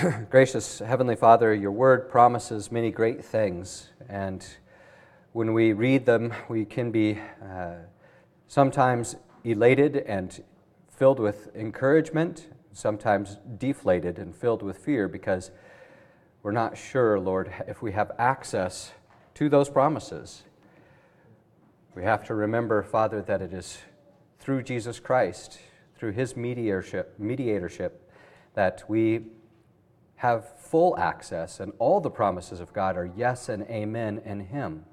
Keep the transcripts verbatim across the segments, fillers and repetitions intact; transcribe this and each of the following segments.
Gracious Heavenly Father, your word promises many great things, and when we read them, we can be uh, sometimes elated and filled with encouragement, sometimes deflated and filled with fear because we're not sure, Lord, if we have access to those promises. We have to remember, Father, that it is through Jesus Christ, through his mediatorship, mediatorship, that we have full access, and all the promises of God are yes and amen in him.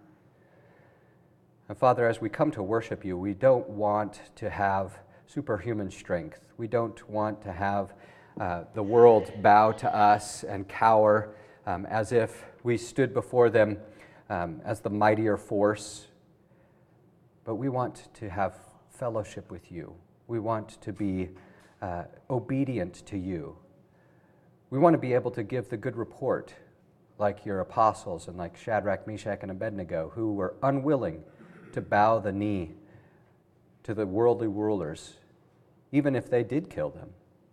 And Father, as we come to worship you, we don't want to have superhuman strength. We don't want to have uh, the world bow to us and cower um, as if we stood before them um, as the mightier force. But we want to have fellowship with you. We want to be uh, obedient to you. We want to be able to give the good report like your apostles and like Shadrach, Meshach, and Abednego, who were unwilling to bow the knee to the worldly rulers, even if they did kill them.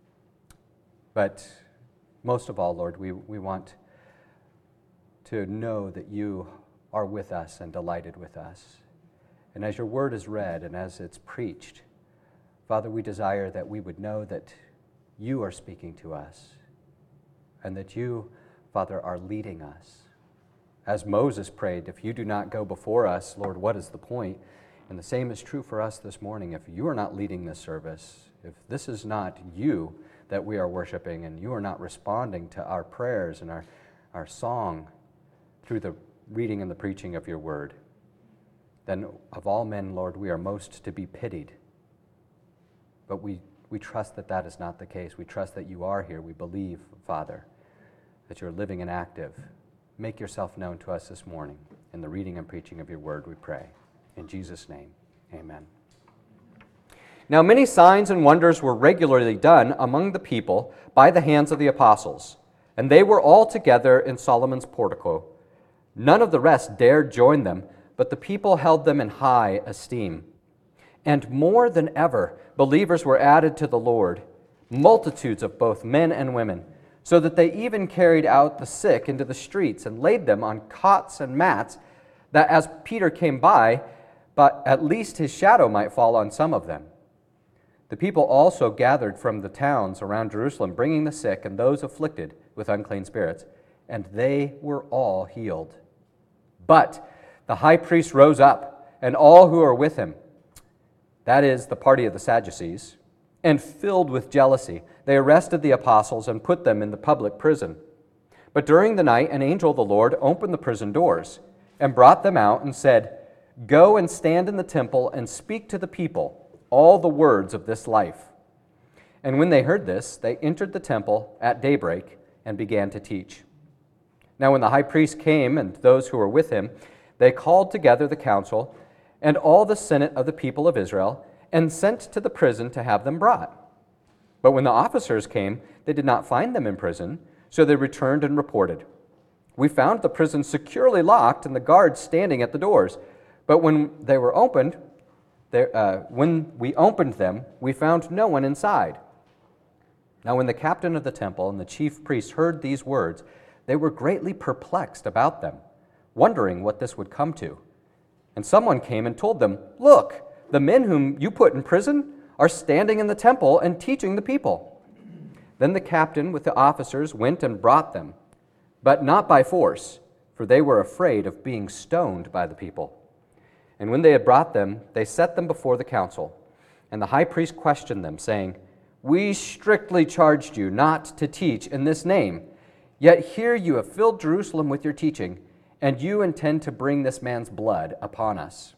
But most of all, Lord, we, we want to know that you are with us and delighted with us. And as your word is read and as it's preached, Father, we desire that we would know that you are speaking to us, and that you, Father, are leading us. As Moses prayed, if you do not go before us, Lord, what is the point? And the same is true for us this morning. If you are not leading this service, if this is not you that we are worshiping, and you are not responding to our prayers and our, our song through the reading and the preaching of your word, then of all men, Lord, we are most to be pitied. But we, we trust that that is not the case. We trust that you are here. We believe, Father, that you're living and active. Make yourself known to us this morning. In the reading and preaching of your word, we pray. In Jesus' name, amen. Now many signs and wonders were regularly done among the people by the hands of the apostles, and they were all together in Solomon's portico. None of the rest dared join them, but the people held them in high esteem. And more than ever, believers were added to the Lord, multitudes of both men and women, so that they even carried out the sick into the streets and laid them on cots and mats, that as Peter came by, but at least his shadow might fall on some of them. The people also gathered from the towns around Jerusalem, bringing the sick and those afflicted with unclean spirits, and they were all healed. But the high priest rose up, and all who were with him, that is, the party of the Sadducees, and filled with jealousy, they arrested the apostles and put them in the public prison. But during the night, an angel of the Lord opened the prison doors and brought them out and said, "Go and stand in the temple and speak to the people all the words of this life." And when they heard this, they entered the temple at daybreak and began to teach. Now when the high priest came and those who were with him, they called together the council and all the senate of the people of Israel, and sent to the prison to have them brought. But when the officers came, they did not find them in prison, so they returned and reported, "We found the prison securely locked and the guards standing at the doors. But when they were opened, they, uh, when we opened them, we found no one inside." Now when the captain of the temple and the chief priests heard these words, they were greatly perplexed about them, wondering what this would come to. And someone came and told them, "Look, the men whom you put in prison are standing in the temple and teaching the people." Then the captain with the officers went and brought them, but not by force, for they were afraid of being stoned by the people. And when they had brought them, they set them before the council. And the high priest questioned them, saying, "We strictly charged you not to teach in this name, yet here you have filled Jerusalem with your teaching, and you intend to bring this man's blood upon us."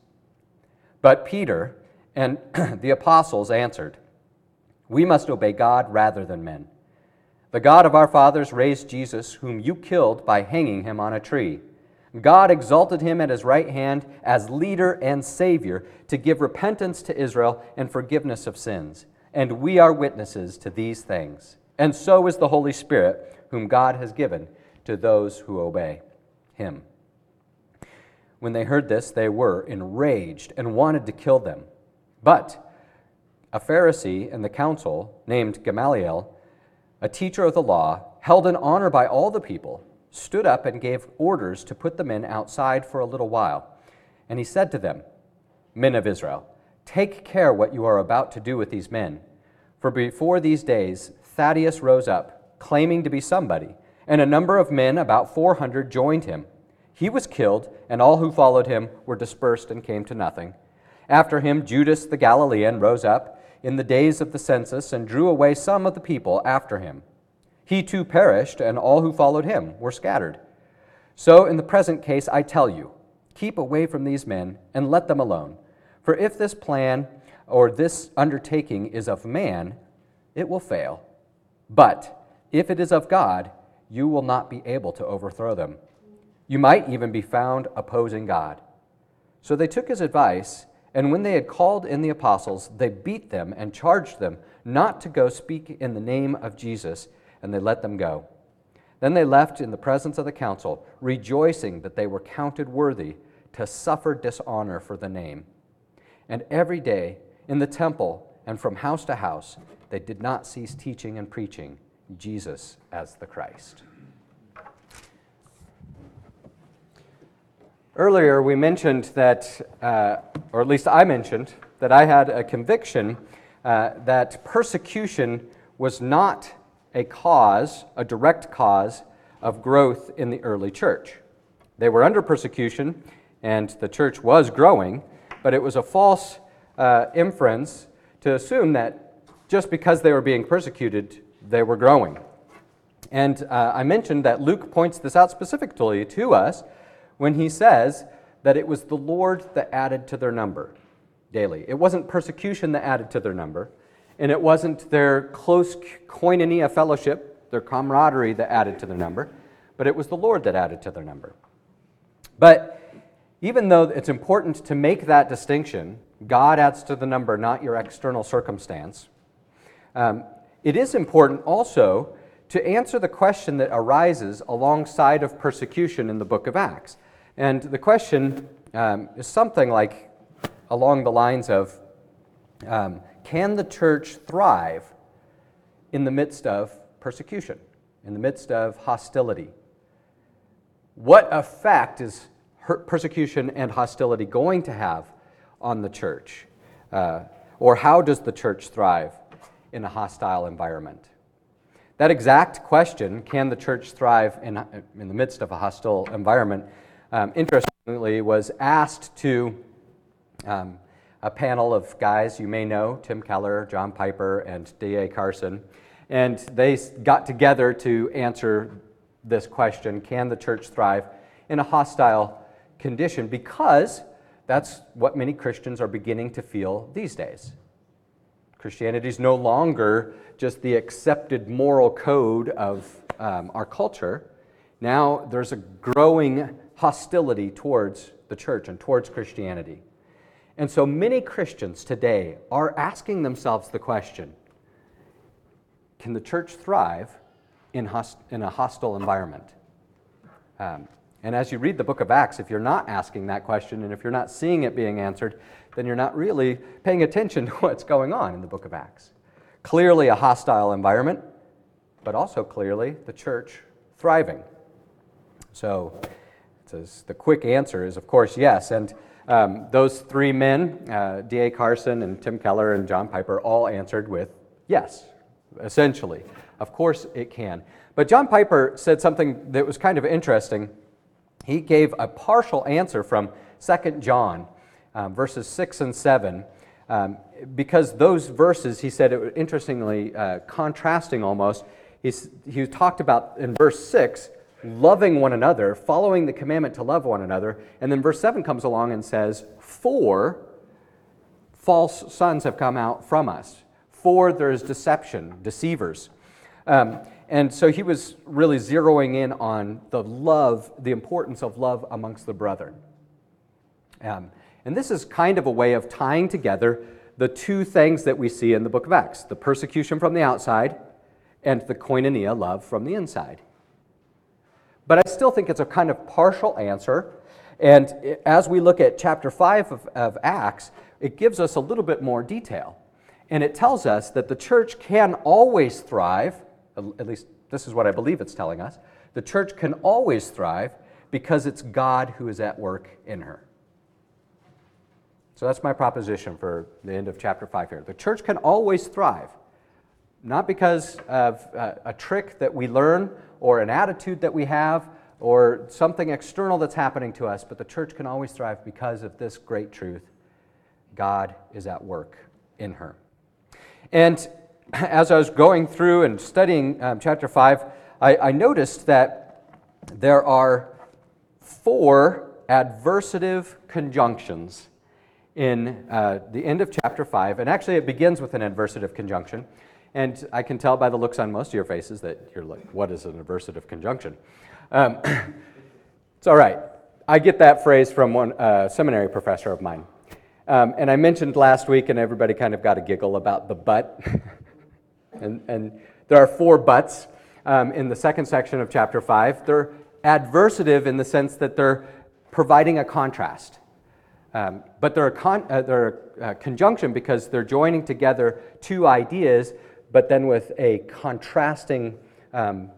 But Peter and the apostles answered, "We must obey God rather than men. The God of our fathers raised Jesus, whom you killed by hanging him on a tree. God exalted him at his right hand as leader and Savior to give repentance to Israel and forgiveness of sins. And we are witnesses to these things. And so is the Holy Spirit, whom God has given to those who obey him." When they heard this, they were enraged and wanted to kill them. But a Pharisee in the council named Gamaliel, a teacher of the law, held in honor by all the people, stood up and gave orders to put the men outside for a little while. And he said to them, "Men of Israel, take care what you are about to do with these men. For before these days, Thaddeus rose up, claiming to be somebody, and a number of men, about four hundred, joined him. He was killed, and all who followed him were dispersed and came to nothing. After him, Judas the Galilean rose up in the days of the census and drew away some of the people after him. He too perished, and all who followed him were scattered. So in the present case, I tell you, keep away from these men and let them alone. For if this plan or this undertaking is of man, it will fail. But if it is of God, you will not be able to overthrow them. You might even be found opposing God." So they took his advice, and when they had called in the apostles, they beat them and charged them not to go speak in the name of Jesus, and they let them go. Then they left in the presence of the council, rejoicing that they were counted worthy to suffer dishonor for the name. And every day in the temple and from house to house, they did not cease teaching and preaching Jesus as the Christ. Earlier, we mentioned that, uh, or at least I mentioned, that I had a conviction uh, that persecution was not a cause, a direct cause of growth in the early church. They were under persecution, and the church was growing, but it was a false uh, inference to assume that just because they were being persecuted, they were growing. And uh, I mentioned that Luke points this out specifically to us when he says that it was the Lord that added to their number daily. It wasn't persecution that added to their number, and it wasn't their close koinonia fellowship, their camaraderie that added to their number, but it was the Lord that added to their number. But even though it's important to make that distinction, God adds to the number, not your external circumstance, um, it is important also to answer the question that arises alongside of persecution in the book of Acts. And the question um, is something like along the lines of, um, can the church thrive in the midst of persecution, in the midst of hostility? What effect is persecution and hostility going to have on the church? Uh, or how does the church thrive in a hostile environment? That exact question, can the church thrive in, in the midst of a hostile environment, um, interestingly was asked to um, a panel of guys you may know, Tim Keller, John Piper, and D A Carson, and they got together to answer this question, can the church thrive in a hostile condition? Because that's what many Christians are beginning to feel these days. Christianity is no longer just the accepted moral code of um, our culture. Now there's a growing hostility towards the church and towards Christianity. And so many Christians today are asking themselves the question, can the church thrive in, host- in a hostile environment? Um, and as you read the book of Acts, if you're not asking that question and if you're not seeing it being answered, then you're not really paying attention to what's going on in the book of Acts. Clearly a hostile environment, but also clearly the church thriving. So it's the quick answer is, of course, yes. And um, those three men, uh, D A Carson and Tim Keller and John Piper, all answered with yes, essentially. Of course it can. But John Piper said something that was kind of interesting. He gave a partial answer from Second John, um, verses six and seven, um, because those verses, he said, it interestingly, uh, contrasting almost, he's, he talked about in verse six, loving one another, following the commandment to love one another, and then verse seven comes along and says, for false sons have come out from us, for there is deception, deceivers. Um, and so he was really zeroing in on the love, the importance of love amongst the brethren. Um, and this is kind of a way of tying together the two things that we see in the book of Acts, the persecution from the outside and the koinonia, love from the inside. But I still think it's a kind of partial answer. And as we look at chapter five of, of Acts, it gives us a little bit more detail. And it tells us that the church can always thrive, at least this is what I believe it's telling us, the church can always thrive because it's God who is at work in her. So that's my proposition for the end of chapter five here. The church can always thrive, not because of a, a trick that we learn or an attitude that we have or something external that's happening to us, but the church can always thrive because of this great truth. God is at work in her. And as I was going through and studying um, chapter five, I, I noticed that there are four adversative conjunctions in uh, the end of chapter five. And actually, it begins with an adversative conjunction. And I can tell by the looks on most of your faces that you're like, what is an adversative conjunction? Um, it's all right. I get that phrase from one uh, seminary professor of mine. Um, and I mentioned last week, and everybody kind of got a giggle about the but. and, and there are four buts um, in the second section of chapter five. They're adversative in the sense that they're providing a contrast. Um, but they're a, con- uh, they're a conjunction because they're joining together two ideas, but then with a contrasting um,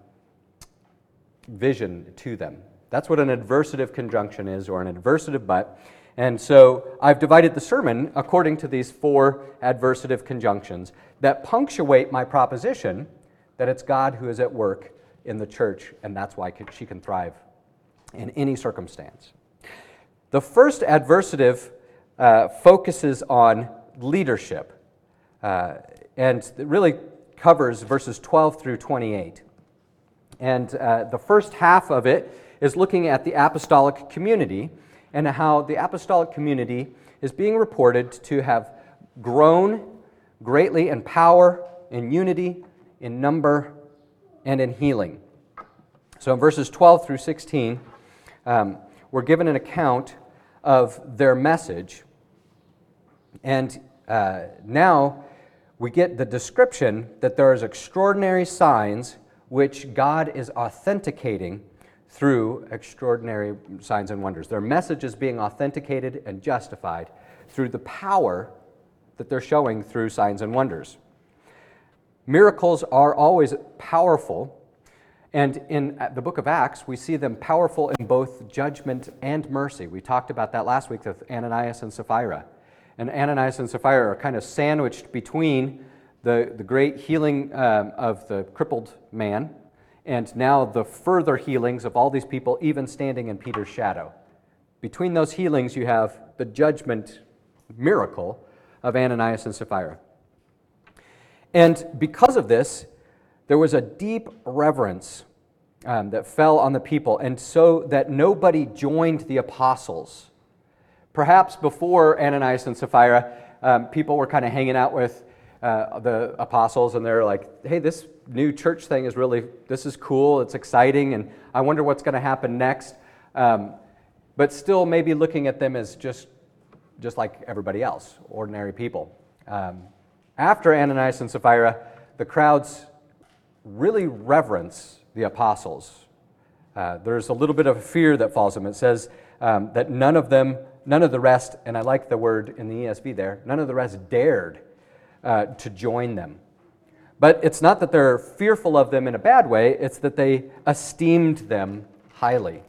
vision to them. That's what an adversative conjunction is, or an adversative but. And so I've divided the sermon according to these four adversative conjunctions that punctuate my proposition that it's God who is at work in the church, and that's why she can thrive in any circumstance. The first adversative uh, focuses on leadership, uh, and it really covers verses twelve through twenty-eight. And uh, the first half of it is looking at the apostolic community and how the apostolic community is being reported to have grown greatly in power, in unity, in number, and in healing. So in verses twelve through sixteen, um, we're given an account of their message. And uh, now we get the description that there is extraordinary signs which God is authenticating through extraordinary signs and wonders. Their message is being authenticated and justified through the power that they're showing through signs and wonders. Miracles are always powerful, and in the book of Acts, we see them powerful in both judgment and mercy. We talked about that last week with Ananias and Sapphira. And Ananias and Sapphira are kind of sandwiched between the, the great healing um, of the crippled man and now the further healings of all these people, even standing in Peter's shadow. Between those healings, you have the judgment miracle of Ananias and Sapphira. And because of this, there was a deep reverence um, that fell on the people, and so that nobody joined the apostles. Perhaps before Ananias and Sapphira, um, people were kind of hanging out with uh, the apostles, and they're like, hey, this new church thing is really, this is cool, it's exciting, and I wonder what's going to happen next. Um, but still maybe looking at them as just, just like everybody else, ordinary people. Um, after Ananias and Sapphira, the crowds really reverence the apostles. Uh, there's a little bit of fear that falls on them. It says um, that none of them, none of the rest, and I like the word in the E S V there, none of the rest dared uh, to join them. But it's not that they're fearful of them in a bad way, it's that they esteemed them highly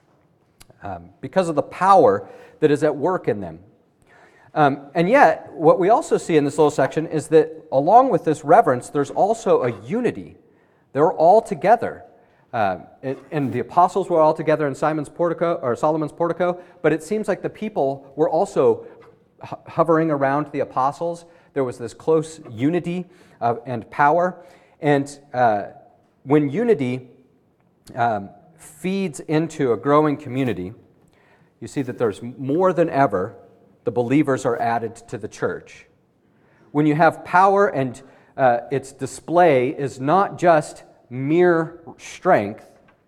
um, because of the power that is at work in them. Um, and yet, what we also see in this little section is that along with this reverence, there's also a unity. They're all together. Uh, and, and the apostles were all together in Simon's portico, or Solomon's portico, but it seems like the people were also ho- hovering around the apostles. There was this close unity uh, and power. And uh, when unity um, feeds into a growing community, you see that there's more than ever the believers are added to the church. When you have power and uh, its display is not just mere strength,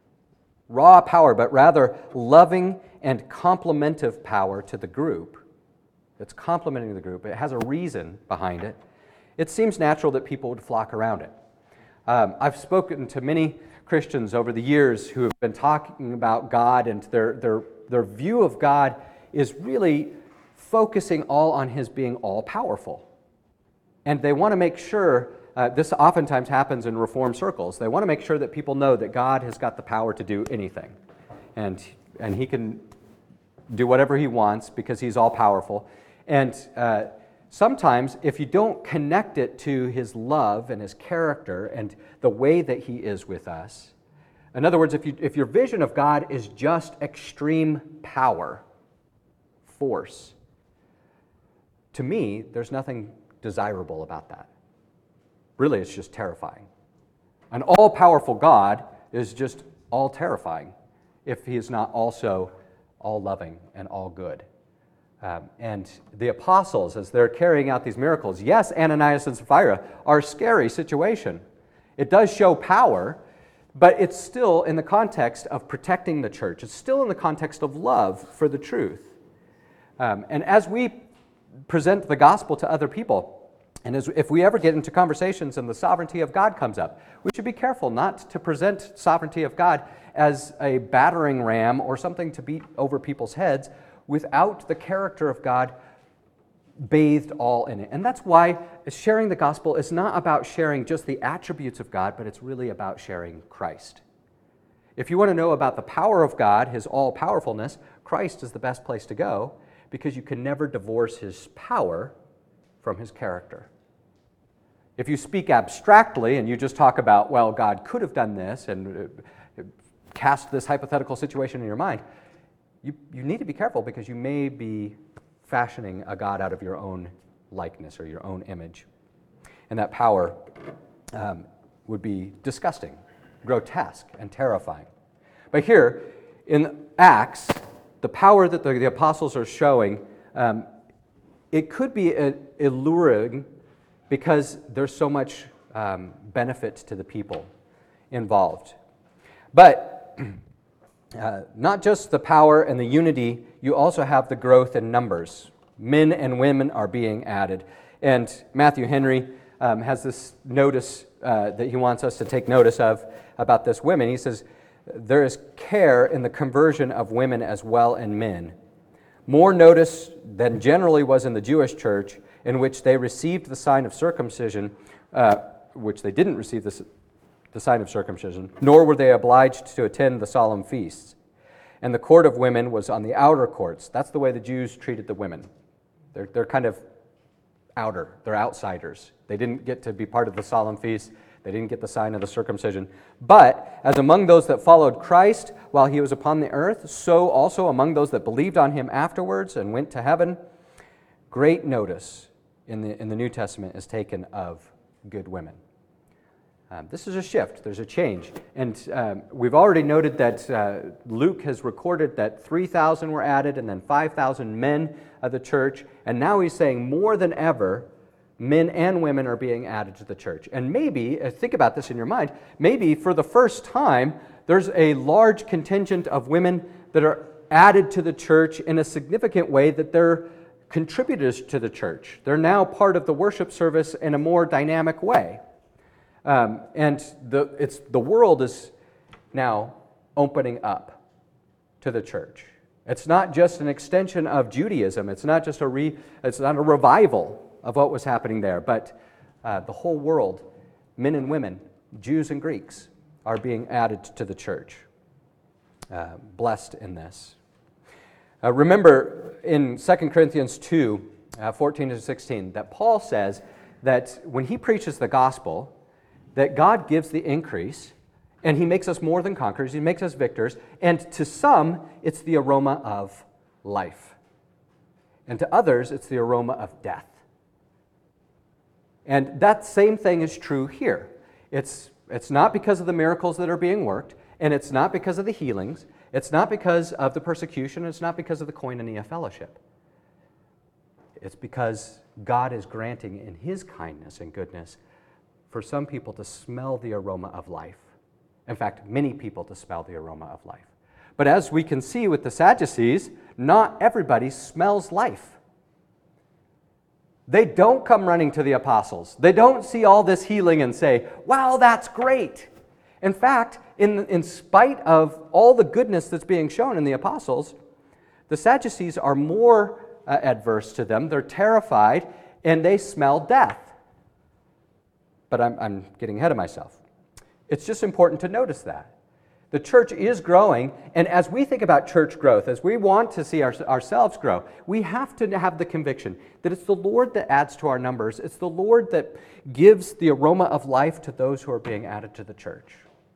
raw power, but rather loving and complementive power to the group. It's complementing the group. It has a reason behind it. It seems natural that people would flock around it. Um, I've spoken to many Christians over the years who have been talking about God, and their, their, their view of God is really focusing all on His being all-powerful. And they want to make sure uh, this oftentimes happens in Reformed circles. They want to make sure that people know that God has got the power to do anything. And, and he can do whatever he wants because he's all-powerful. And uh, sometimes, if you don't connect it to his love and his character and the way that he is with us, in other words, if, you, if your vision of God is just extreme power, force, to me, there's nothing desirable about that. Really, it's just terrifying. An all-powerful God is just all terrifying if he is not also all-loving and all-good. Um, and the apostles, as they're carrying out these miracles, yes, Ananias and Sapphira are a scary situation. It does show power, but it's still in the context of protecting the church. It's still in the context of love for the truth. Um, and as we present the gospel to other people, and as, if we ever get into conversations and the sovereignty of God comes up, we should be careful not to present sovereignty of God as a battering ram or something to beat over people's heads without the character of God bathed all in it. And that's why sharing the gospel is not about sharing just the attributes of God, but it's really about sharing Christ. If you want to know about the power of God, his all-powerfulness, Christ is the best place to go because you can never divorce his power from his character. If you speak abstractly and you just talk about, well, God could have done this and cast this hypothetical situation in your mind, you, you need to be careful because you may be fashioning a God out of your own likeness or your own image. And that power um, would be disgusting, grotesque, and terrifying. But here, in Acts, the power that the, the apostles are showing, um, it could be a, alluring because there's so much um, benefit to the people involved. But uh, not just the power and the unity, you also have the growth in numbers. Men and women are being added. And Matthew Henry um, has this notice uh, that he wants us to take notice of about this women. He says, there is care in the conversion of women as well and men. More notice than generally was in the Jewish church, in which they received the sign of circumcision, uh, which they didn't receive the, the sign of circumcision, nor were they obliged to attend the solemn feasts. And the court of women was on the outer courts. That's the way the Jews treated the women. They're, they're kind of outer. They're outsiders. They didn't get to be part of the solemn feasts. They didn't get the sign of the circumcision. But as among those that followed Christ while he was upon the earth, so also among those that believed on him afterwards and went to heaven, great notice in the, in the New Testament is taken of good women. Um, this is a shift. There's a change. And um, we've already noted that uh, Luke has recorded that three thousand were added and then five thousand men of the church. And now he's saying more than ever, men and women are being added to the church. And maybe, uh, think about this in your mind, maybe for the first time, there's a large contingent of women that are added to the church in a significant way that they're contributors to the church. They're now part of the worship service in a more dynamic way. Um, and the, it's, the world is now opening up to the church. It's not just an extension of Judaism. It's not just a re, it's not a revival of what was happening there, but uh, the whole world, men and women, Jews and Greeks, are being added to the church. Uh, blessed in this. Uh, remember in Second Corinthians two, uh, fourteen to sixteen, that Paul says that when he preaches the gospel, that God gives the increase, and he makes us more than conquerors, he makes us victors, and to some, it's the aroma of life. And to others, it's the aroma of death. And that same thing is true here. It's, it's not because of the miracles that are being worked, and it's not because of the healings, it's not because of the persecution, it's not because of the koinonia fellowship. It's because God is granting in his kindness and goodness for some people to smell the aroma of life. In fact, many people to smell the aroma of life. But as we can see with the Sadducees, not everybody smells life. They don't come running to the apostles. They don't see all this healing and say, wow, that's great. In fact, in, in spite of all the goodness that's being shown in the apostles, the Sadducees are more uh, adverse to them. They're terrified, and they smell death. but I'm, I'm getting ahead of myself. It's just important to notice that. The church is growing, and as we think about church growth, as we want to see our, ourselves grow, we have to have the conviction that it's the Lord that adds to our numbers. It's the Lord that gives the aroma of life to those who are being added to the church.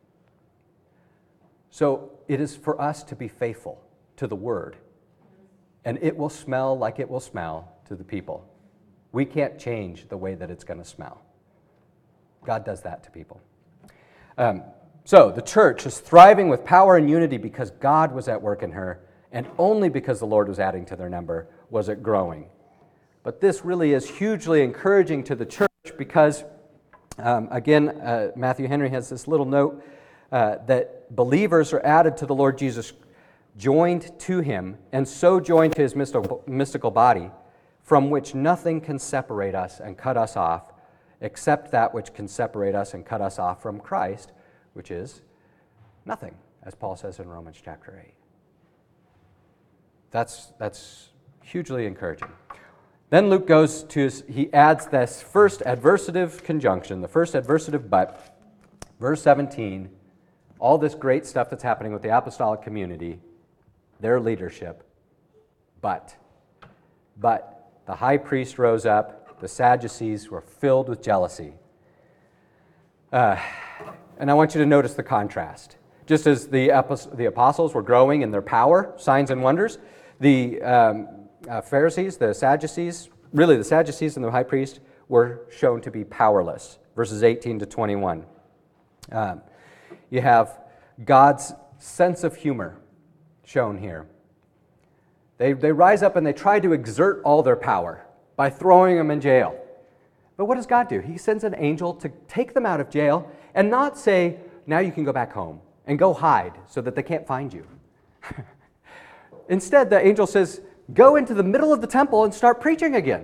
So it is for us to be faithful to the word, and it will smell like it will smell to the people. We can't change the way that it's going to smell. God does that to people. Um, So the church is thriving with power and unity because God was at work in her, and only because the Lord was adding to their number was it growing. But this really is hugely encouraging to the church because, um, again, uh, Matthew Henry has this little note uh, that believers are added to the Lord Jesus, joined to him, and so joined to his mystical, mystical body, from which nothing can separate us and cut us off, except that which can separate us and cut us off from Christ, which is nothing, as Paul says in Romans chapter eight. That's, that's hugely encouraging. Then Luke goes to, he adds this first adversative conjunction, the first adversative but, verse seventeen, all this great stuff that's happening with the apostolic community, their leadership, but, but the high priest rose up, the Sadducees were filled with jealousy. Uh, And I want you to notice the contrast. Just as the, the apostles were growing in their power, signs and wonders, the um, uh, Pharisees, the Sadducees, really the Sadducees and the high priest were shown to be powerless. Verses eighteen to twenty-one. Um, you have God's sense of humor shown here. They, they rise up and they try to exert all their power by throwing them in jail. But what does God do? He sends an angel to take them out of jail and not say, now you can go back home and go hide so that they can't find you. Instead, the angel says, go into the middle of the temple and start preaching again.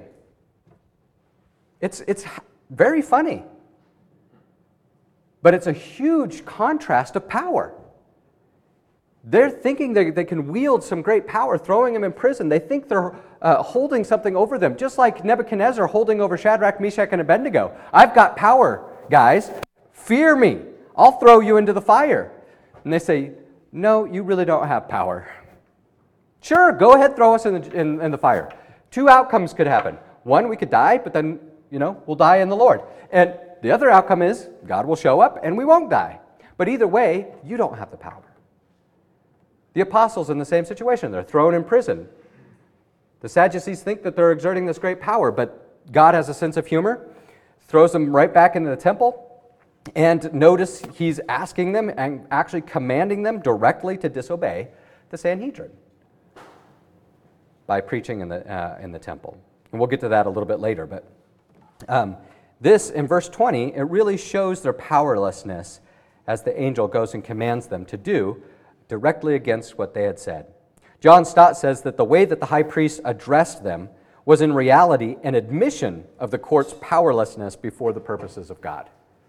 It's, it's very funny. But it's a huge contrast of power. They're thinking they, they can wield some great power, throwing them in prison. They think they're uh, holding something over them, just like Nebuchadnezzar holding over Shadrach, Meshach, and Abednego. I've got power, guys. Fear me. I'll throw you into the fire. And they say, no, you really don't have power. Sure, go ahead, throw us in the, in, in the fire. Two outcomes could happen. One, we could die, but then, you know, we'll die in the Lord. And the other outcome is God will show up and we won't die. But either way, you don't have the power. The apostles in the same situation. They're thrown in prison. The Sadducees think that they're exerting this great power, but God has a sense of humor, throws them right back into the temple, and notice he's asking them and actually commanding them directly to disobey the Sanhedrin by preaching in the, uh, in the temple. And we'll get to that a little bit later. But um, this, in verse twenty, it really shows their powerlessness as the angel goes and commands them to do directly against what they had said. John Stott says that the way that the high priest addressed them was in reality an admission of the court's powerlessness before the purposes of God.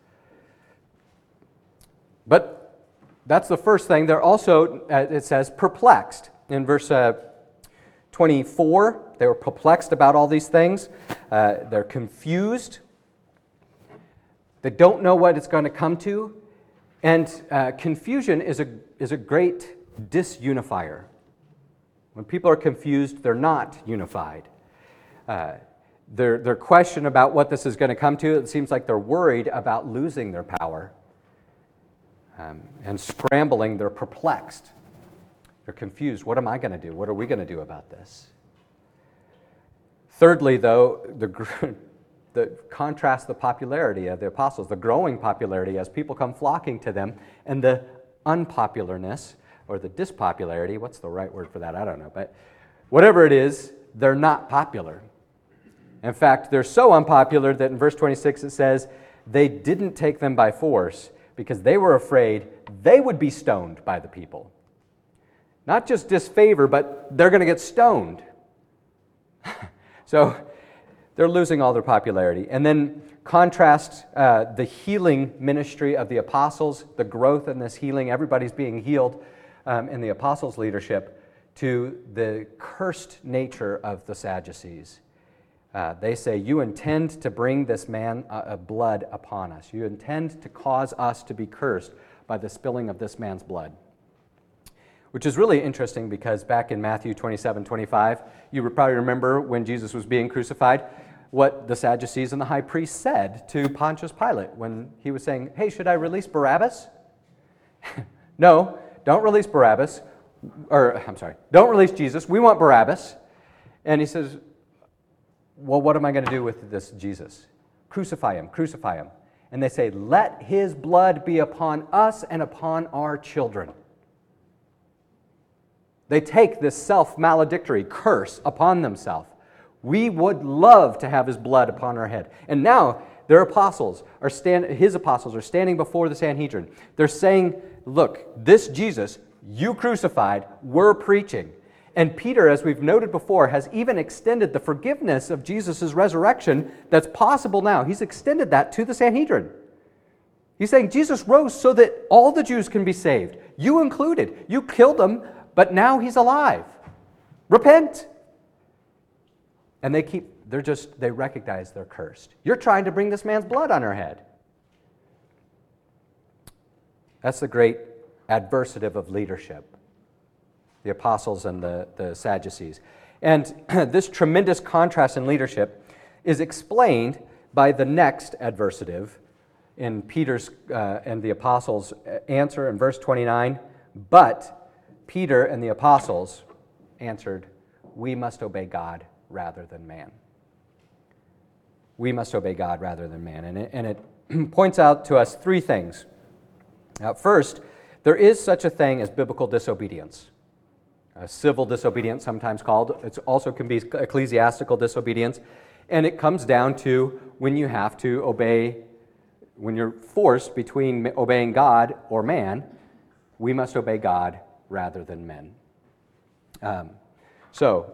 But that's the first thing. They're also, uh, it says, perplexed. In verse uh, twenty-four, they were perplexed about all these things. Uh, they're confused. They don't know what it's going to come to. And uh, confusion is a, is a great disunifier. When people are confused, they're not unified. Uh, their, their question about what this is going to come to, it seems like they're worried about losing their power. Um, and scrambling, they're perplexed. They're confused. What am I going to do? What are we going to do about this? Thirdly, though, the, the contrast the popularity of the apostles, the growing popularity as people come flocking to them, and the unpopularness or the dispopularity. What's the right word for that? I don't know. But whatever it is, they're not popular. In fact, they're so unpopular that in verse twenty-six it says, they didn't take them by force, because they were afraid they would be stoned by the people. Not just disfavor, but they're going to get stoned. So they're losing all their popularity. And then contrast uh, the healing ministry of the apostles, the growth in this healing, everybody's being healed um, in the apostles' leadership, to the cursed nature of the Sadducees. Uh, they say, you intend to bring this man uh, blood upon us. You intend to cause us to be cursed by the spilling of this man's blood. Which is really interesting because back in Matthew twenty-seven, twenty-five, you probably remember when Jesus was being crucified, what the Sadducees and the high priest said to Pontius Pilate when he was saying, hey, should I release Barabbas? No, don't release Barabbas. Or, I'm sorry, don't release Jesus. We want Barabbas. And he says, well, what am I going to do with this Jesus? Crucify him, crucify him. And they say, let his blood be upon us and upon our children. They take this self-maledictory curse upon themselves. We would love to have his blood upon our head. And now their apostles are stand, his apostles are standing before the Sanhedrin. They're saying, look, this Jesus you crucified, we're preaching. And Peter, as we've noted before, has even extended the forgiveness of Jesus' resurrection that's possible now. He's extended that to the Sanhedrin. He's saying Jesus rose so that all the Jews can be saved. You included. You killed him, but now he's alive. Repent. And they keep, they're just, they recognize they're cursed. You're trying to bring this man's blood on our head. That's the great adversative of leadership. The apostles and the, the Sadducees. And this tremendous contrast in leadership is explained by the next adversative in Peter's uh, and the apostles' answer in verse twenty-nine. But Peter and the apostles answered, we must obey God rather than man. We must obey God rather than man. And it, and it points out to us three things. Now, first, there is such a thing as biblical disobedience. Uh, civil disobedience, sometimes called. It also can be ecclesiastical disobedience. And it comes down to when you have to obey, when you're forced between obeying God or man, we must obey God rather than men. Um, so,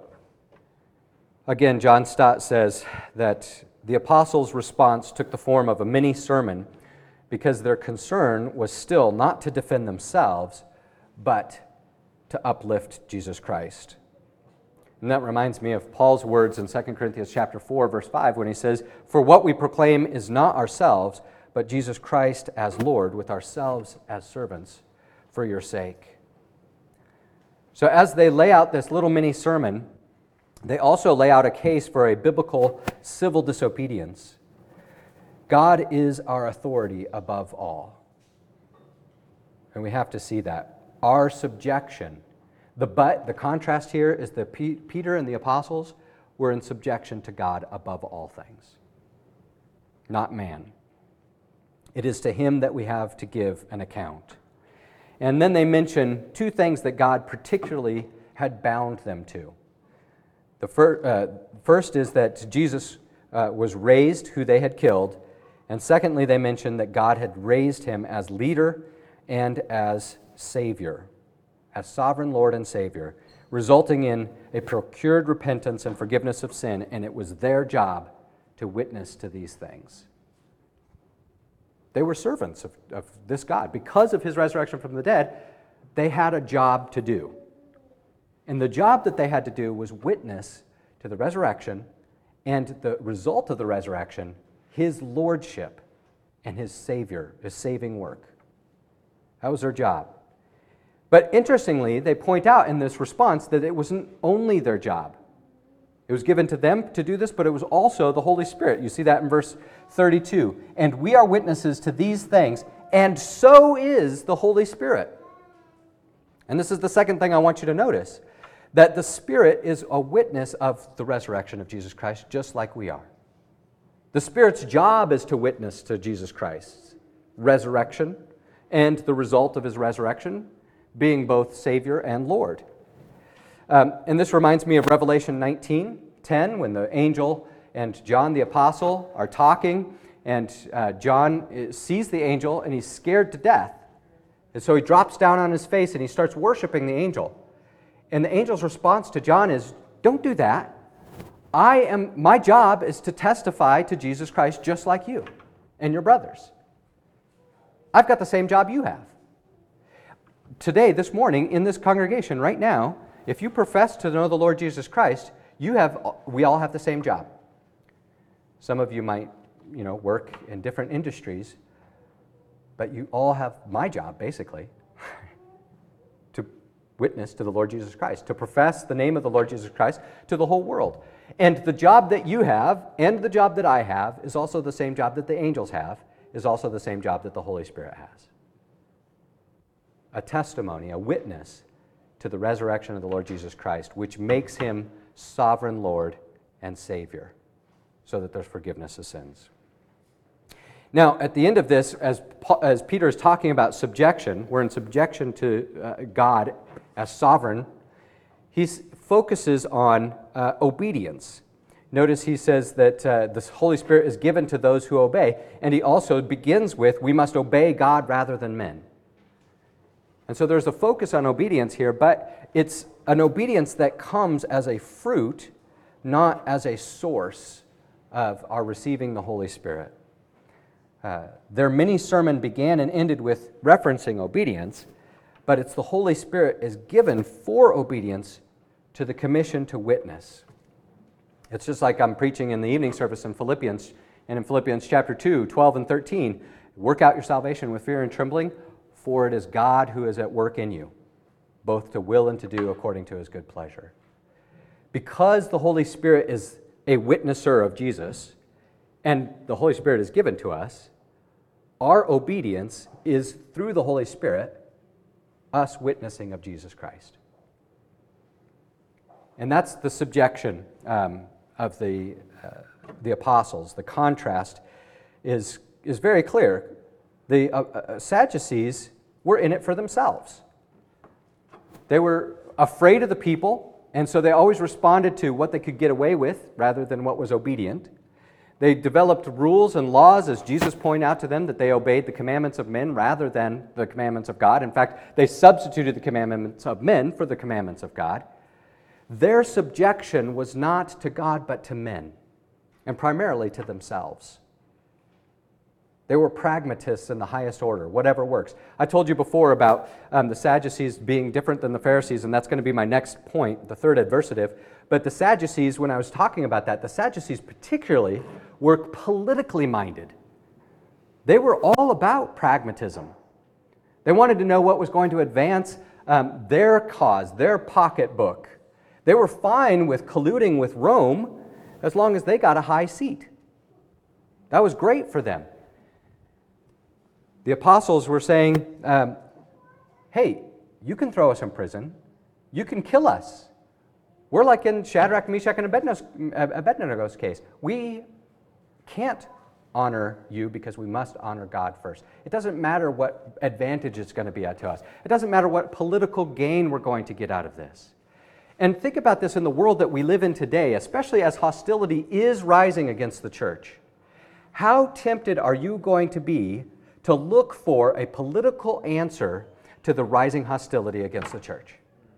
again, John Stott says that the apostles' response took the form of a mini sermon because their concern was still not to defend themselves, but to uplift Jesus Christ. And that reminds me of Paul's words in Second Corinthians chapter four, verse five, when he says, for what we proclaim is not ourselves, but Jesus Christ as Lord, with ourselves as servants for your sake. So as they lay out this little mini sermon, they also lay out a case for a biblical civil disobedience. God is our authority above all. And we have to see that. Our subjection. The but, the contrast here is that P- Peter and the apostles were in subjection to God above all things, not man. It is to him that we have to give an account. And then they mention two things that God particularly had bound them to. The fir- uh, first is that Jesus uh, was raised, who they had killed. And secondly, they mention that God had raised him as leader and as Savior, as sovereign Lord and Savior, resulting in a procured repentance and forgiveness of sin, and it was their job to witness to these things. They were servants of, of this God. Because of his resurrection from the dead, they had a job to do. And the job that they had to do was witness to the resurrection and the result of the resurrection, his lordship and his Savior, his saving work. That was their job. But interestingly, they point out in this response that it wasn't only their job. It was given to them to do this, but it was also the Holy Spirit. You see that in verse thirty-two. And we are witnesses to these things, and so is the Holy Spirit. And this is the second thing I want you to notice, that the Spirit is a witness of the resurrection of Jesus Christ, just like we are. The Spirit's job is to witness to Jesus Christ's resurrection and the result of his resurrection being both Savior and Lord. Um, and this reminds me of Revelation nineteen ten, when the angel and John the apostle are talking, and uh, John sees the angel and he's scared to death. And so he drops down on his face and he starts worshiping the angel. And the angel's response to John is, don't do that. I am, my job is to testify to Jesus Christ just like you and your brothers. I've got the same job you have. Today, this morning, in this congregation right now, if you profess to know the Lord Jesus Christ, you have, we all have the same job. Some of you might, you know, work in different industries, but you all have my job, basically, to witness to the Lord Jesus Christ, to profess the name of the Lord Jesus Christ to the whole world. And the job that you have and the job that I have is also the same job that the angels have, is also the same job that the Holy Spirit has. A testimony, a witness to the resurrection of the Lord Jesus Christ, which makes him sovereign Lord and Savior, so that there's forgiveness of sins. Now, at the end of this, as, as Peter is talking about subjection, we're in subjection to uh, God as sovereign, he focuses on uh, obedience. Notice he says that uh, the Holy Spirit is given to those who obey, and he also begins with, we must obey God rather than men. And so there's a focus on obedience here, but it's an obedience that comes as a fruit, not as a source of our receiving the Holy Spirit. Uh, their mini sermon began and ended with referencing obedience, but it's the Holy Spirit is given for obedience to the commission to witness. It's just like I'm preaching in the evening service in Philippians, and in Philippians chapter two, twelve and thirteen, work out your salvation with fear and trembling, for it is God who is at work in you, both to will and to do according to his good pleasure. Because the Holy Spirit is a witnesser of Jesus, and the Holy Spirit is given to us, our obedience is through the Holy Spirit, us witnessing of Jesus Christ. And that's the subjection um, of the, uh, the apostles. The contrast is, is very clear. The uh, uh, Sadducees were in it for themselves. They were afraid of the people, and so they always responded to what they could get away with rather than what was obedient. They developed rules and laws, as Jesus pointed out to them, that they obeyed the commandments of men rather than the commandments of God. In fact, they substituted the commandments of men for the commandments of God. Their subjection was not to God but to men, and primarily to themselves. They were pragmatists in the highest order, whatever works. I told you before about um, the Sadducees being different than the Pharisees, and that's going to be my next point, the third adversative. But the Sadducees, when I was talking about that, the Sadducees particularly were politically minded. They were all about pragmatism. They wanted to know what was going to advance um, their cause, their pocketbook. They were fine with colluding with Rome as long as they got a high seat. That was great for them. The apostles were saying, um, hey, you can throw us in prison. You can kill us. We're like in Shadrach, Meshach, and Abednego's, Abednego's case. We can't honor you because we must honor God first. It doesn't matter what advantage it's going to be to us. It doesn't matter what political gain we're going to get out of this. And think about this in the world that we live in today, especially as hostility is rising against the church. How tempted are you going to be to look for a political answer to the rising hostility against the church?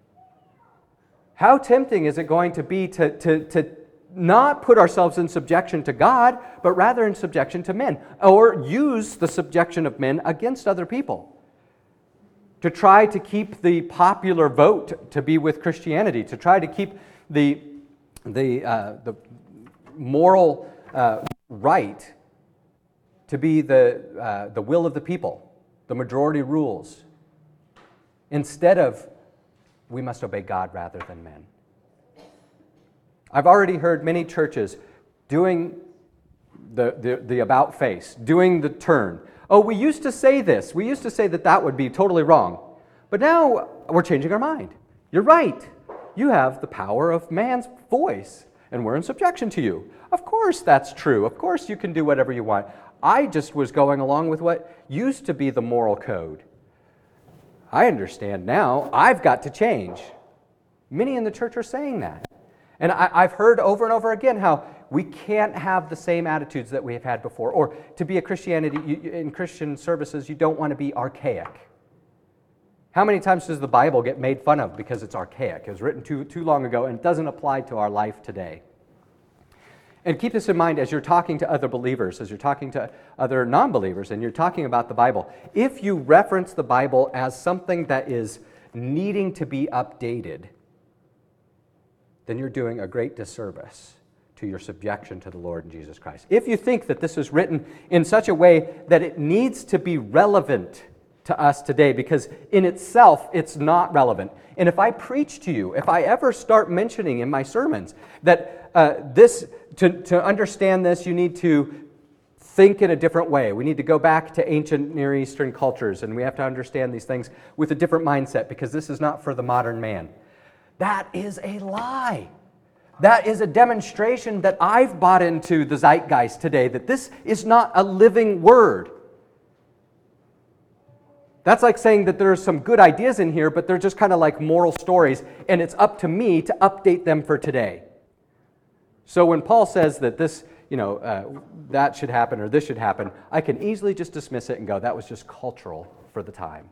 How tempting is it going to be to, to, to not put ourselves in subjection to God, but rather in subjection to men, or use the subjection of men against other people, to try to keep the popular vote to be with Christianity, to try to keep the, the, uh, the moral uh, right to be the, uh, the will of the people, the majority rules, instead of we must obey God rather than men. I've already heard many churches doing the, the, the about face, doing the turn. Oh, we used to say this. We used to say that that would be totally wrong. But now we're changing our mind. You're right. You have the power of man's voice, and we're in subjection to you. Of course that's true. Of course you can do whatever you want. I just was going along with what used to be the moral code. I understand now. I've got to change. Many in the church are saying that. And I, I've heard over and over again how we can't have the same attitudes that we have had before. Or to be a Christianity, you, in Christian services, you don't want to be archaic. How many times does the Bible get made fun of because it's archaic? It was written too, too long ago and it doesn't apply to our life today. And keep this in mind as you're talking to other believers, as you're talking to other non-believers, and you're talking about the Bible. If you reference the Bible as something that is needing to be updated, then you're doing a great disservice to to your subjection to the Lord Jesus Christ. If you think that this is written in such a way that it needs to be relevant to us today, because in itself it's not relevant. And if I preach to you, if I ever start mentioning in my sermons that uh, this, to, to understand this, you need to think in a different way. We need to go back to ancient Near Eastern cultures, and we have to understand these things with a different mindset, because this is not for the modern man. That is a lie. That is a demonstration that I've bought into the zeitgeist today, that this is not a living word. That's like saying that there are some good ideas in here, but they're just kind of like moral stories, and it's up to me to update them for today. So when Paul says that this, you know, uh, that should happen or this should happen, I can easily just dismiss it and go, that was just cultural for the time.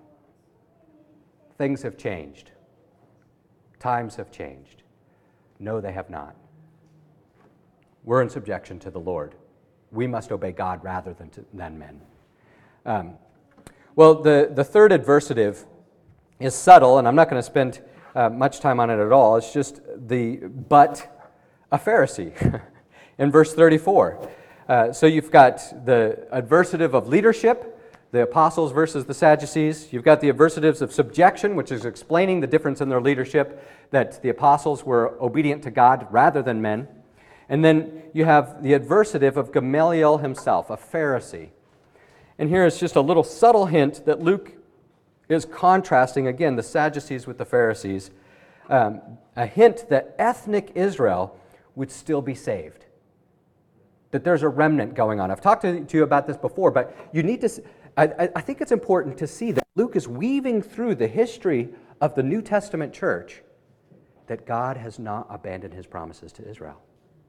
Things have changed. Times have changed. No, they have not. We're in subjection to the Lord. We must obey God rather than, to, than men. Um, well, the, the third adversative is subtle, and I'm not going to spend uh, much time on it at all. It's just the but a Pharisee in verse thirty-four. Uh, so you've got the adversative of leadership, the apostles versus the Sadducees. You've got the adversatives of subjection, which is explaining the difference in their leadership, that the apostles were obedient to God rather than men. And then you have the adversative of Gamaliel himself, a Pharisee. And here is just a little subtle hint that Luke is contrasting, again, the Sadducees with the Pharisees. Um, a hint that ethnic Israel would still be saved. That there's a remnant going on. I've talked to, to you about this before, but you need to... I, I think it's important to see that Luke is weaving through the history of the New Testament church that God has not abandoned his promises to Israel.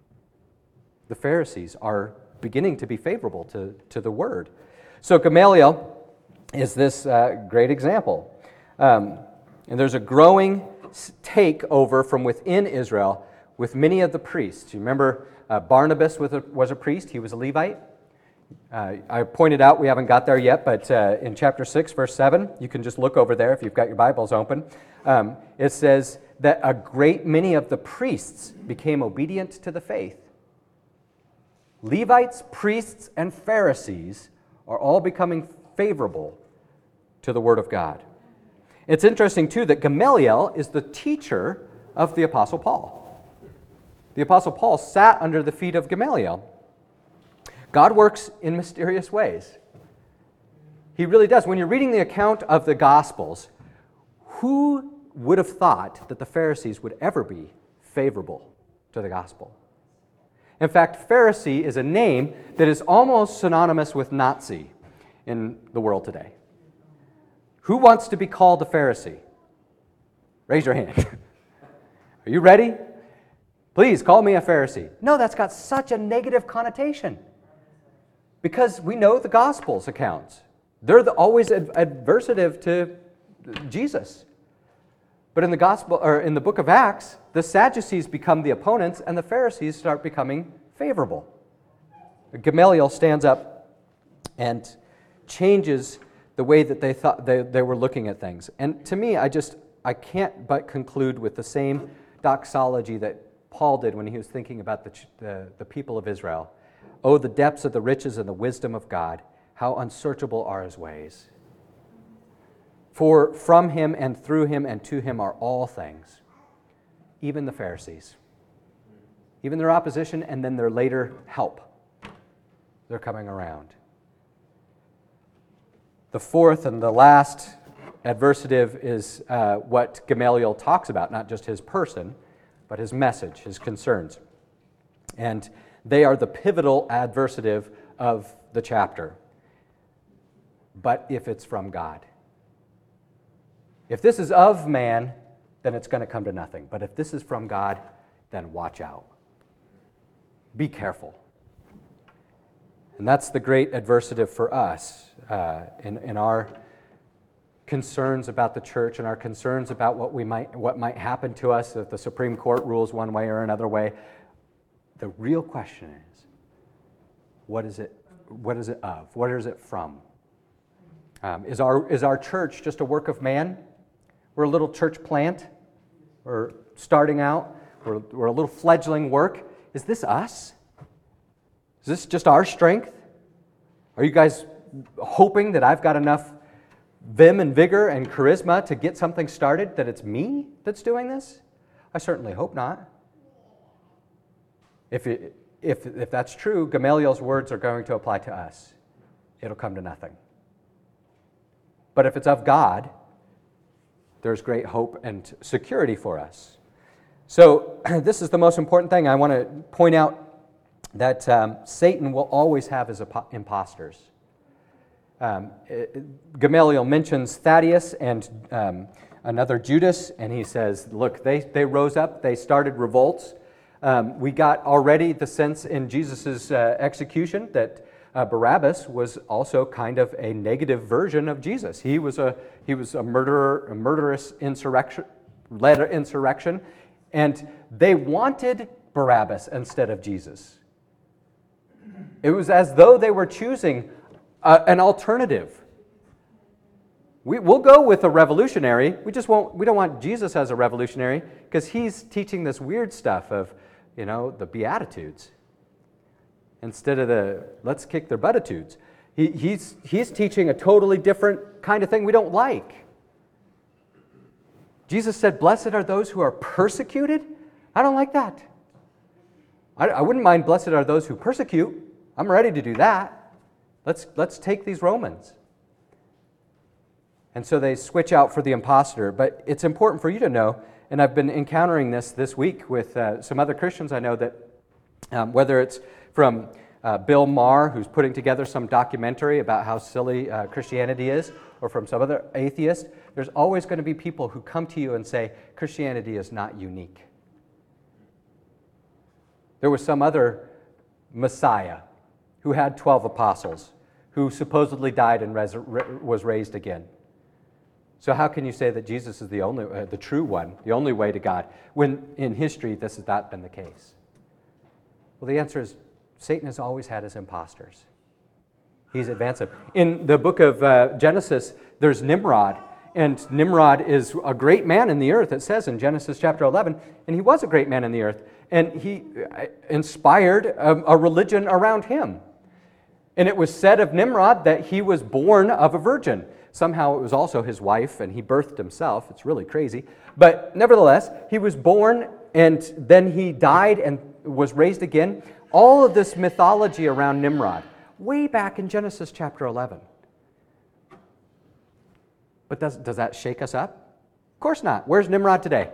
The Pharisees are beginning to be favorable to, to the word. So Gamaliel is this uh, great example. Um, and there's a growing takeover from within Israel with many of the priests. You remember uh, Barnabas was a, was a priest. He was a Levite. Uh, I pointed out, we haven't got there yet, but uh, in chapter six, verse seven, you can just look over there if you've got your Bibles open. Um, it says that a great many of the priests became obedient to the faith. Levites, priests, and Pharisees are all becoming favorable to the Word of God. It's interesting, too, that Gamaliel is the teacher of the Apostle Paul. The Apostle Paul sat under the feet of Gamaliel. God works in mysterious ways. He really does. When you're reading the account of the Gospels, who would have thought that the Pharisees would ever be favorable to the gospel? In fact, Pharisee is a name that is almost synonymous with Nazi in the world today. Who wants to be called a Pharisee? Raise your hand. Are you ready? Please call me a Pharisee. No, that's got such a negative connotation. Because we know the Gospels accounts. They're the, always ad- adversative to Jesus. But in the Gospel, or in the book of Acts, the Sadducees become the opponents and the Pharisees start becoming favorable. Gamaliel stands up and changes the way that they thought they, they were looking at things. And to me, I just I can't but conclude with the same doxology that Paul did when he was thinking about the, the, the people of Israel. Oh, the depths of the riches and the wisdom of God, how unsearchable are his ways. For from him and through him and to him are all things, even the Pharisees, even their opposition and then their later help. They're coming around. The fourth and the last adversative is uh, what Gamaliel talks about, not just his person, but his message, his concerns. And they are the pivotal adversative of the chapter. But if it's from God. If this is of man, then it's going to come to nothing. But if this is from God, then watch out. Be careful. And that's the great adversative for us uh, in, in our concerns about the church and our concerns about what we might what might happen to us if the Supreme Court rules one way or another way. The real question is, what is it? What is it of? What is it from? Um, is our is our church just a work of man? We're a little church plant. We're starting out. We're, we're a little fledgling work. is this us? Is this just our strength? Are you guys hoping that I've got enough vim and vigor and charisma to get something started, that it's me that's doing this? I certainly hope not. If, it, if, if that's true, Gamaliel's words are going to apply to us. It'll come to nothing. But if it's of God, there's great hope and security for us. So this is the most important thing. I want to point out that um, Satan will always have his imposters. Um, it, Gamaliel mentions Thaddeus and um, another Judas, and he says, look, they, they rose up, they started revolts. Um, we got already the sense in Jesus' uh, execution that uh, Barabbas was also kind of a negative version of Jesus. He was a he was a murderer, a murderous insurrection, led an insurrection, and they wanted Barabbas instead of Jesus. It was as though they were choosing uh, an alternative. We, we'll go with a revolutionary. We just won't. We don't want Jesus as a revolutionary because he's teaching this weird stuff of, you know, the Beatitudes instead of the let's kick their buttitudes. He, he's he's teaching a totally different kind of thing we don't like. Jesus said, "Blessed are those who are persecuted." I don't like that. I, I wouldn't mind blessed are those who persecute. I'm ready to do that. Let's let's take these Romans. And so they switch out for the imposter. But it's important for you to know, and I've been encountering this this week with uh, some other Christians I know, that um, whether it's from uh, Bill Maher, who's putting together some documentary about how silly uh, Christianity is, or from some other atheist, there's always going to be people who come to you and say, Christianity is not unique. There was some other Messiah who had twelve apostles, who supposedly died and res- was raised again. So how can you say that Jesus is the only, uh, the true one, the only way to God, when in history this has not been the case? Well, the answer is Satan has always had his imposters. He's advanced them. In the book of uh, Genesis, there's Nimrod, and Nimrod is a great man in the earth, it says in Genesis chapter eleven, and he was a great man in the earth, and he inspired a, a religion around him. And it was said of Nimrod that he was born of a virgin. Somehow it was also his wife, and he birthed himself. It's really crazy. But nevertheless, he was born, and then he died and was raised again. All of this mythology around Nimrod, way back in Genesis chapter eleven. But does, does that shake us up? Of course not. Where's Nimrod today?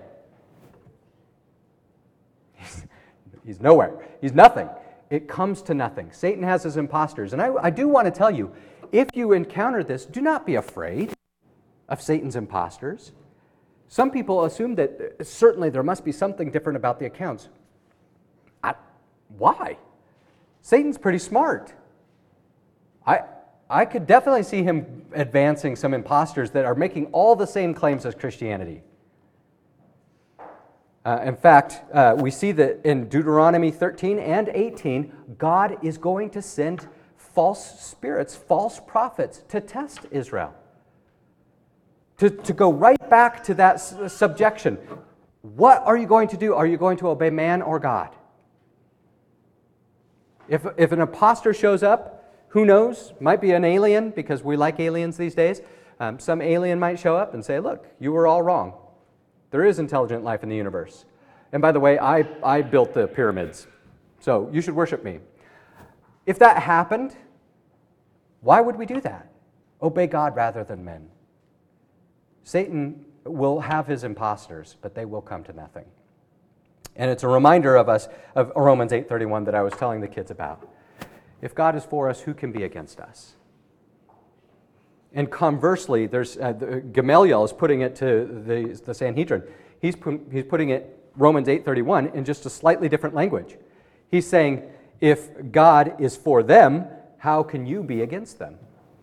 He's, he's nowhere. He's nothing. It comes to nothing. Satan has his imposters. And I, I do want to tell you, if you encounter this, do not be afraid of Satan's imposters. Some people assume that certainly there must be something different about the accounts. I, why? Satan's pretty smart. I, I could definitely see him advancing some imposters that are making all the same claims as Christianity. Uh, in fact, uh, we see that in Deuteronomy thirteen and eighteen, God is going to send false spirits, false prophets to test Israel. To, to go right back to that s- subjection. What are you going to do? Are you going to obey man or God? If, if an imposter shows up, who knows? Might be an alien, because we like aliens these days. Um, some alien might show up and say, look, you were all wrong. There is intelligent life in the universe. And by the way, I, I built the pyramids, so you should worship me. If that happened, why would we do that? Obey God rather than men. Satan will have his imposters, but they will come to nothing. And it's a reminder of us, of Romans eight thirty-one that I was telling the kids about. If God is for us, who can be against us? And conversely, there's uh, Gamaliel is putting it to the, the Sanhedrin. He's, pu- he's putting it, Romans eight thirty-one, in just a slightly different language. He's saying, if God is for them, how can you be against them?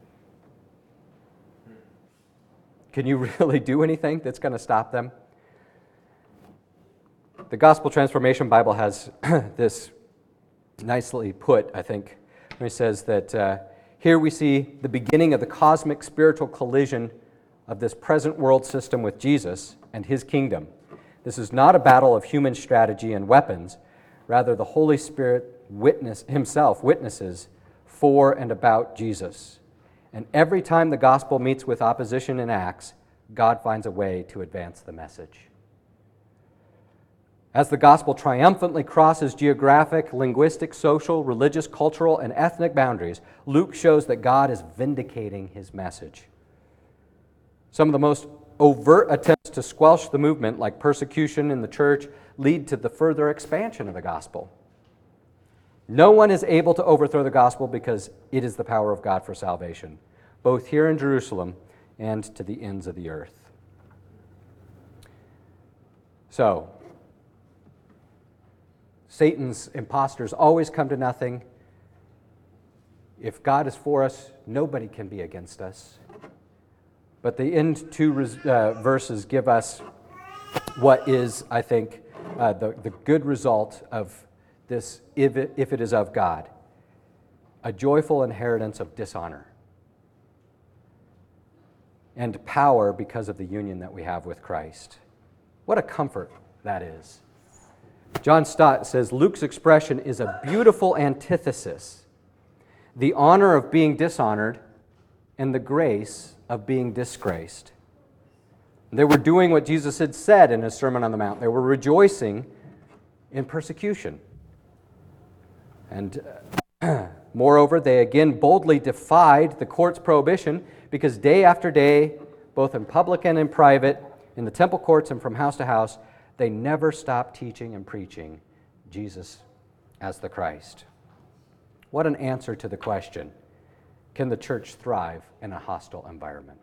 Can you really do anything that's going to stop them? The Gospel Transformation Bible has this nicely put, I think, when it says that uh, here we see the beginning of the cosmic spiritual collision of this present world system with Jesus and his kingdom. This is not a battle of human strategy and weapons. Rather, the Holy Spirit witness himself witnesses for and about Jesus. And every time the gospel meets with opposition in Acts, God finds a way to advance the message. As the gospel triumphantly crosses geographic, linguistic, social, religious, cultural, and ethnic boundaries, Luke shows that God is vindicating his message. Some of the most overt attempts to squelch the movement, like persecution in the church, lead to the further expansion of the gospel. No one is able to overthrow the gospel because it is the power of God for salvation, both here in Jerusalem and to the ends of the earth. So, Satan's impostors always come to nothing. If God is for us, nobody can be against us. But the end two uh, verses give us what is, I think, uh, the, the good result of this, if it, if it is of God. A joyful inheritance of dishonor and power because of the union that we have with Christ. What a comfort that is. John Stott says, Luke's expression is a beautiful antithesis. The honor of being dishonored and the grace of being disgraced. They were doing what Jesus had said in his Sermon on the Mount. They were rejoicing in persecution. And uh, moreover, they again boldly defied the court's prohibition because day after day, both in public and in private, in the temple courts and from house to house, they never stopped teaching and preaching Jesus as the Christ. What an answer to the question, can the church thrive in a hostile environment?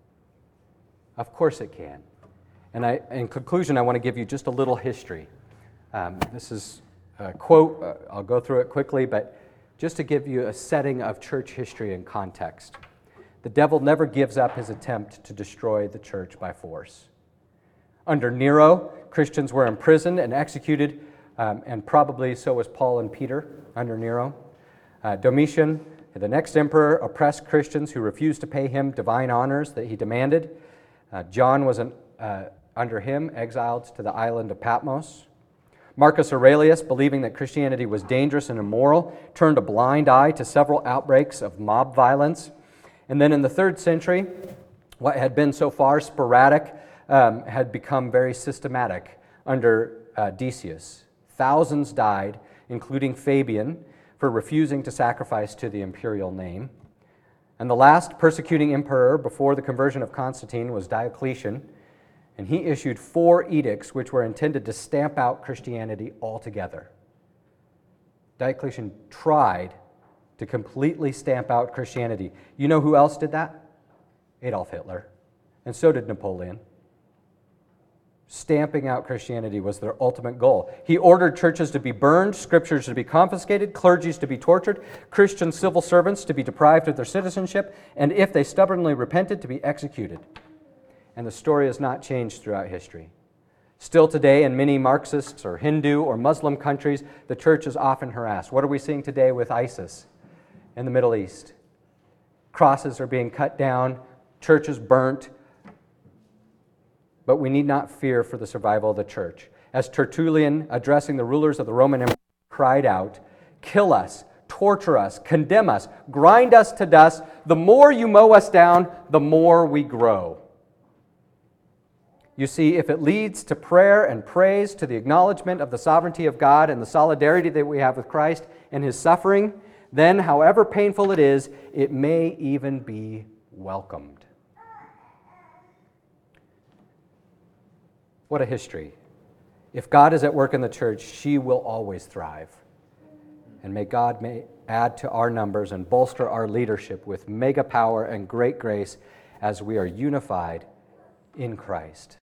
Of course it can. And I, in conclusion, I want to give you just a little history. Um, this is a quote, uh, I'll go through it quickly, but just to give you a setting of church history and context. The devil never gives up his attempt to destroy the church by force. Under Nero, Christians were imprisoned and executed, um, and probably so was Paul and Peter under Nero. Uh, Domitian, the next emperor, oppressed Christians who refused to pay him divine honors that he demanded. Uh, John was, an, uh, under him, exiled to the island of Patmos. Marcus Aurelius, believing that Christianity was dangerous and immoral, turned a blind eye to several outbreaks of mob violence. And then in the third century, what had been so far sporadic um, had become very systematic under uh, Decius. Thousands died, including Fabian, for refusing to sacrifice to the imperial name. And the last persecuting emperor before the conversion of Constantine was Diocletian, and he issued four edicts which were intended to stamp out Christianity altogether. Diocletian tried to completely stamp out Christianity. You know who else did that? Adolf Hitler. And so did Napoleon. Stamping out Christianity was their ultimate goal. He ordered churches to be burned, scriptures to be confiscated, clergies to be tortured, Christian civil servants to be deprived of their citizenship, and if they stubbornly repented, to be executed. And the story has not changed throughout history. Still today, in many Marxist or Hindu or Muslim countries, the church is often harassed. What are we seeing today with ISIS in the Middle East? Crosses are being cut down, churches burnt. But we need not fear for the survival of the church. As Tertullian, addressing the rulers of the Roman Empire, cried out, "Kill us, torture us, condemn us, grind us to dust. The more you mow us down, the more we grow." You see, if it leads to prayer and praise, to the acknowledgement of the sovereignty of God and the solidarity that we have with Christ and his suffering, then, however painful it is, it may even be welcomed. What a history. If God is at work in the church, she will always thrive. And may God may add to our numbers and bolster our leadership with mega power and great grace as we are unified in Christ.